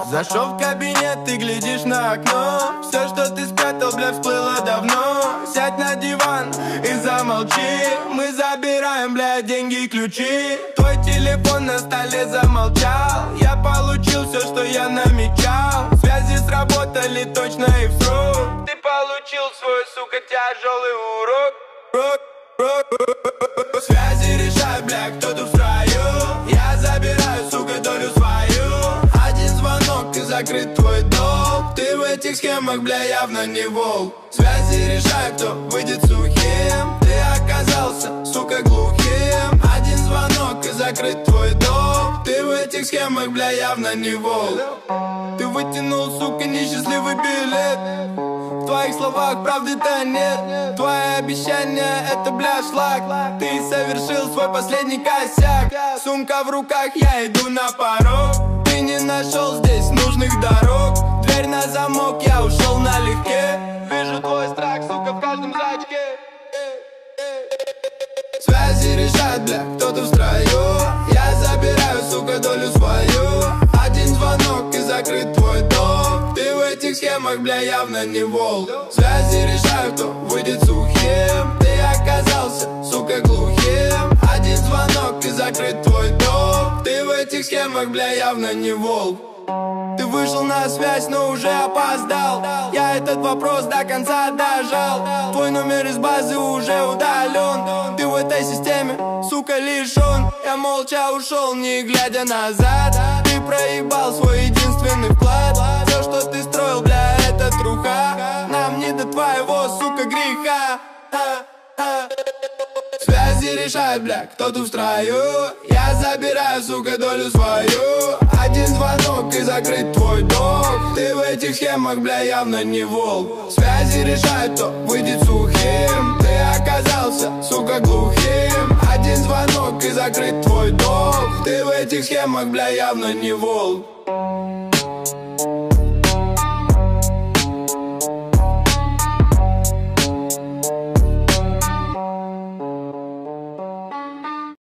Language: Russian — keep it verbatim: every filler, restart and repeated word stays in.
Зашел в кабинет, ты глядишь на окно. Все, что ты спрятал, бля, всплыло давно. Сядь на диван и замолчи. Мы забираем, бля, деньги и ключи. Твой телефон на столе замолчал. Я получил все, что я намечал. Связи сработали точно и в срок. Ты получил свой, сука, тяжелый урок. Рок, рок, рок. Связи решают, бля, кто тут в строю. Я забираю, сука, долю свою. Один звонок и закрыт твой долг. Ты в этих схемах, бля, явно не волк. Связи решают, кто выйдет сухим. Ты оказался, сука, глухим. Один звонок и закрыт твой долг. Ты в этих схемах, бля, явно не волк. Ты вытянул, сука, несчастливый билет. В твоих словах правды-то нет. Твои обещания — это, бля, шлак. Ты совершил свой последний косяк. Сумка в руках, я иду на порог. Ты не нашел здесь нужных дорог. Дверь на замок, я ушел налегке. Вижу твой страх, сука, в каждом зрачке. Связи решают, бля, кто-то в строю. Я забираю, сука, долю свою. Один звонок и закрыт твой долг. Ты в этих схемах, бля, явно не волк. Связи решают, кто выйдет сухим. Ты оказался, сука, глухим. Один звонок и закрыт твой долг. Ты в этих схемах, бля, явно не волк. Ты вышел на связь, но уже опоздал. Я этот вопрос до конца дожал. Твой номер из базы уже удален. Ты в этой системе, сука, лишен. Я молча ушел, не глядя назад. Ты проебал свой единственный вклад. Все, что ты строил, бля, это труха. Нам не до твоего, сука, греха. Связи решают, бля, кто тут в строю. Я забираю, сука, долю свою. Один звонок и закрыт твой долг. Ты в этих схемах, бля, явно не волк. Связи решают, кто выйдет сухим. Ты оказался, сука, глухим. Один звонок и закрыт твой долг. Ты в этих схемах, бля, явно не волк.